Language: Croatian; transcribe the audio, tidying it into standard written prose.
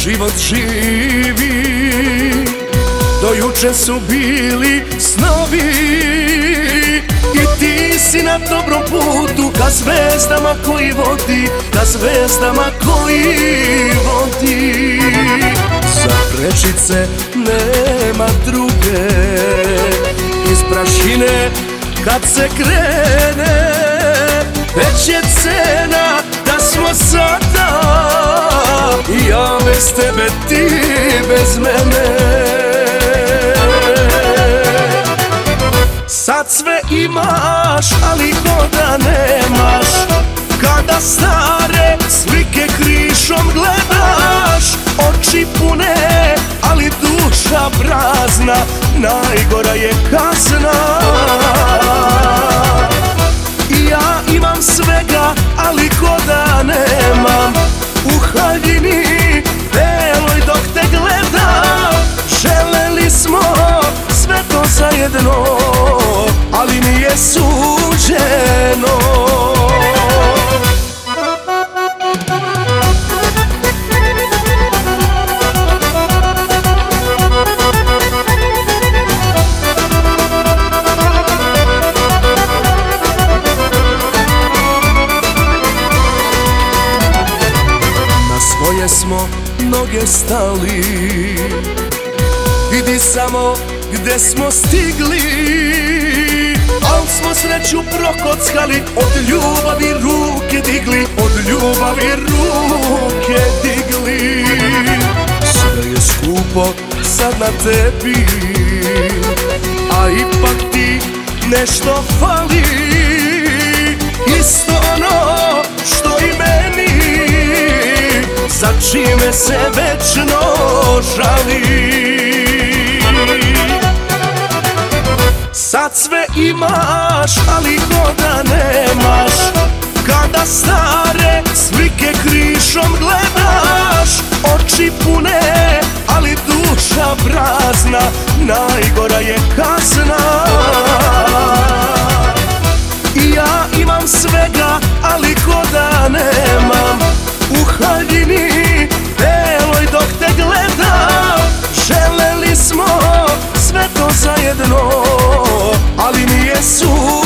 život živi. Do juče su bili snovi i ti si na dobrom putu, ka zvezdama koji vodi, ka zvezdama koji vodi. Za prečice nema druge, iz prašine kad se krene, već je cena da smo sada, ja bez tebe, ti bez mene. Sad sve imaš, ali koda nemaš, kada stare slike krišom gledaš. Oči pune, ali duša prazna, najgora je kazna. I ja imam svega, ali koda nemam, u haljini beloj dok te gledam. Želeli smo sve to zajedno, ali nije suđeno. Na svoje smo noge stali, vidi samo gde smo stigli, al smo sreću prokockali, od ljubavi ruke digli, od ljubavi ruke digli. Sve je skupo sad na tebi, a ipak ti nešto fali, isto ono što i meni, za čime se večno žali. Sad sve imaš, ali koda nemaš, kada stare slike krišom gledaš. Oči pune, ali duša prazna, najgora je kazna. I ja imam svega, ali koda nemam, u haljini beloj dok te gledam. Želeli smo sve to zajedno, ali nije suđeno.